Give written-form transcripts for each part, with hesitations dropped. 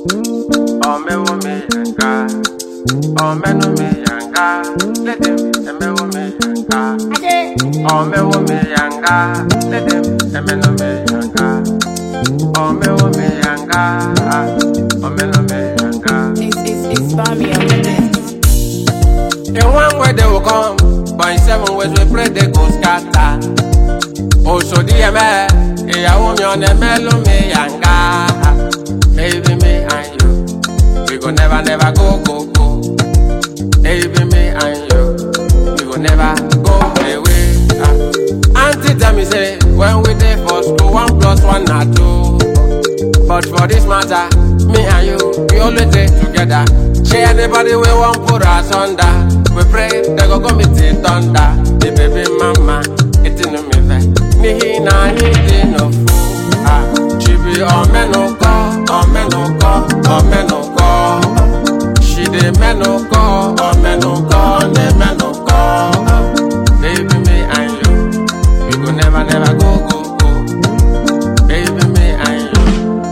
Oh me wo me yanga. Oh me no me yanga. Let them me wo me yanga. Oh me wo me yanga. Let them me no me yanga. Oh me wo me yanga. Oh me no me yanga. It's Bami on the list. In one way they will come, but in 7 ways we pray they go scatter. Oh so dear me, I want me on the mellow me yanga. Baby me and you, we go never go. Baby me and you, we go never go away. Auntie tell me say, when we dey for school, 1 plus 1 are 2. But for this matter, me and you, we always stay together. Share anybody we won't put us under. We pray they go meet the thunder. The baby mama, it's in me vex. Nihi na he no fool. She be on me no go, on me no go, on me no go. She dey me no go, on me no go, dey me no go. Baby me and you, we go never go. Baby me and you.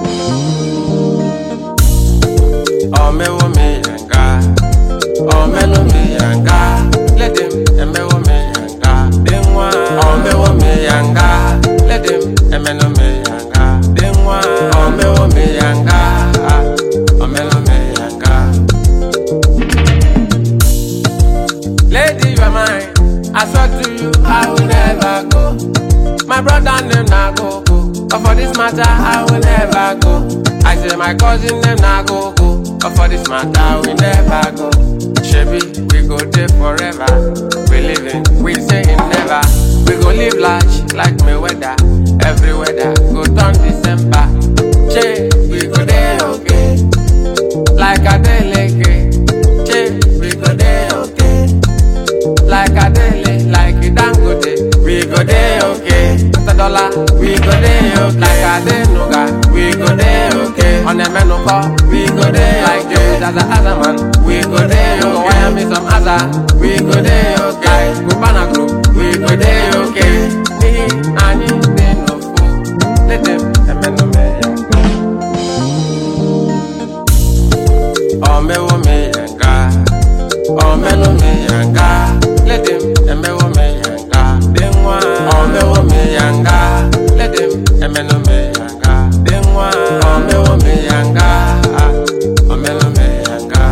Oh me wo me yanga. Oh me no me yanga. Let them me wo me yanga. Then one. Oh me wo me yanga. Let them me no me yanga. Then one. Oh me wo me yanga. Oh me no me yanga. Lady, you are mine. I swear to you, I will never go. My brother name na go. But for this matter, I will never go. I say my cousin name na go. But for this matter, we never go. Shebi, we go there forever. We living, we saying never. We go live large like Mayweather. Every weather go turn December. Che, we go there okay. Like a deleke. Che, we go there okay. Like a dele, like a dangote. We go there okay. $1, we go there okay. Like a denuga, we go there okay. On the menu call, we go there like you. As a man, we go there okay. Go wire me some other, we go there okay. Like Cubana group, we go there okay. Me, I need no food. Let them no me. Oh me wo me yanga. Oh me no me yanga. Let them me wo me yanga. Then one. Oh me wo me yanga. Let them me no me yanga. Then one. Oh me wo me yanga. Oh me no me yanga.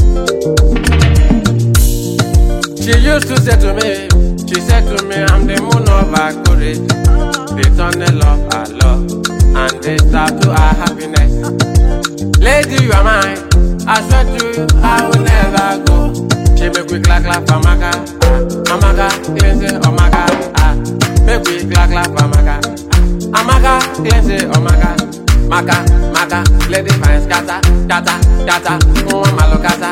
She used to say to me, I'm the moon of our courage. They turn the love our love, and they start to our happiness. Lady, you are mine. I swear to you, I will never go. She make we clap amaga, amaga, cleanse omaga, make we clap amaga, amaga, cleanse omaga, maga, lady fine scatter, kata, malo kata,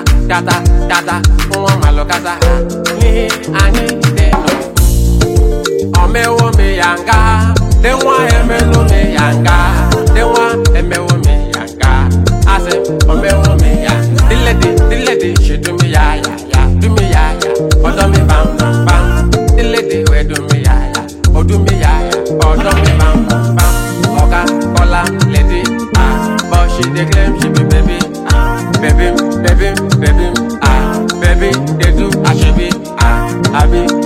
malo kata, ni ani de no. Ome wo me yanga, de wa eme no me yanga, de wa eme wo me yanga, ase ome wo me yanga. The lady, she do me ya, do me ya, oh do me bam. The lady, we do me ya, oh do me ya, oh do me bam. Oga, Kola, lady, but she dey claim she be baby, baby, they do, I should be,